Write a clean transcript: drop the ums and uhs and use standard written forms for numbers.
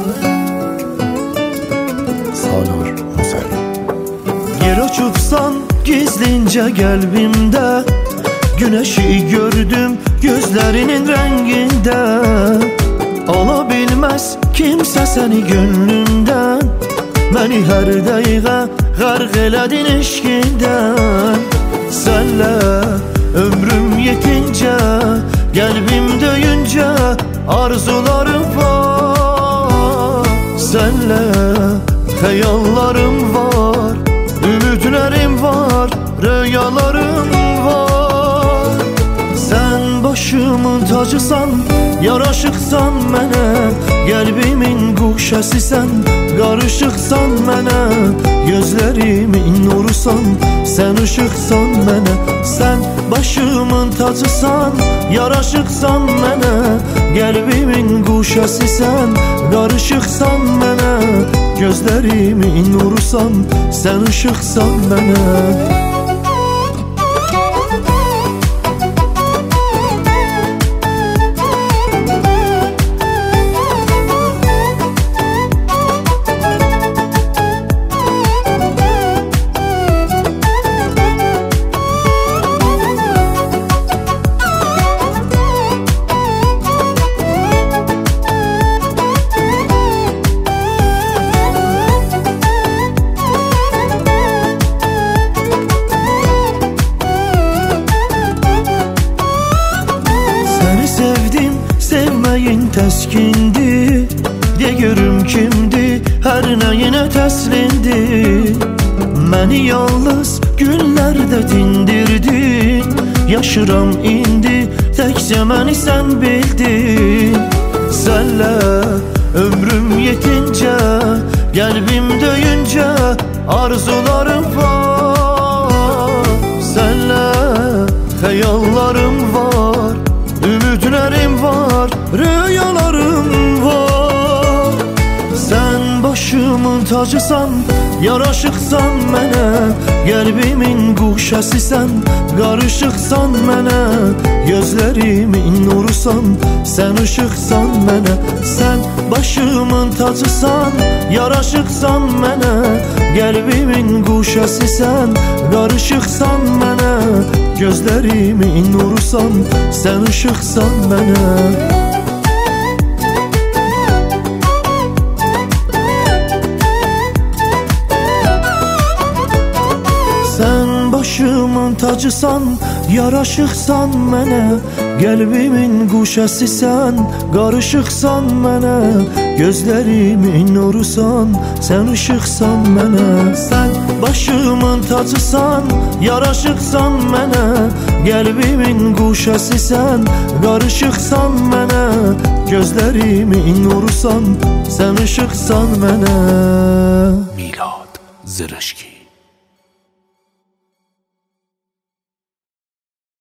Salur Musavi. Yer açıbsan gizlince kalbimde, güneşi gördüm gözlerinin renginde. Alabilmez kimse seni gönlümden, beni her dəqiqə qərq elədin eşqindən. Sənlə ömrüm yetince, qəlbim döyüncə arzularım var. Sənlə xəyallarım var, ümidlərim var, rüyalarım var. Sən başımın tacısan, yaraşıqsan mənə, qəlbimin quşəsisən, qarışıqsan mənə, gözlərimin nurusan, sən ışıqsan mənə. Sən başımın tacısan, yaraşıqsan mənə, qəlbimin quşəsisən, qarışıqsan mənə, gözlərimin nurusan, sən ışıqsan mənə. Sevdim, sevməyin təskindir, de görüm kimdir, hər nəyinə təslindir. Məni yalnız günlərdə dindirdin, yaşıram indi, təkcə məni sən bildin. Sənlə ömrüm yetincə, qəlbim döyüncə arzularım var. Sənlə xəyallarım var, ümidlərim var, rüyalarım var. Sən başımın tacısan, yaraşıqsan mənə, qəlbimin quşəsisən, qarışıqsan mənə, gözlərimin nurusan, sən ışıqsan mənə. Sən başımın tacısan, yaraşıqsan mənə, qəlbimin quşəsisən, qarışıqsan mənə, gözlərimin nurusan, sən ışıqsan mənə. Sən başımın tacısan, yaraşıqsan mənə, qəlbimin quşəsisən, qarışıqsan mənə, gözlərimin nurusan, sən ışıqsan mənə. Sən başımın tacısan, yaraşıqsan mənə, qəlbimin quşəsisən, qarışıqsan mənə, gözlərimin nurusan, sən ışıqsan mənə. Milad Zırışki.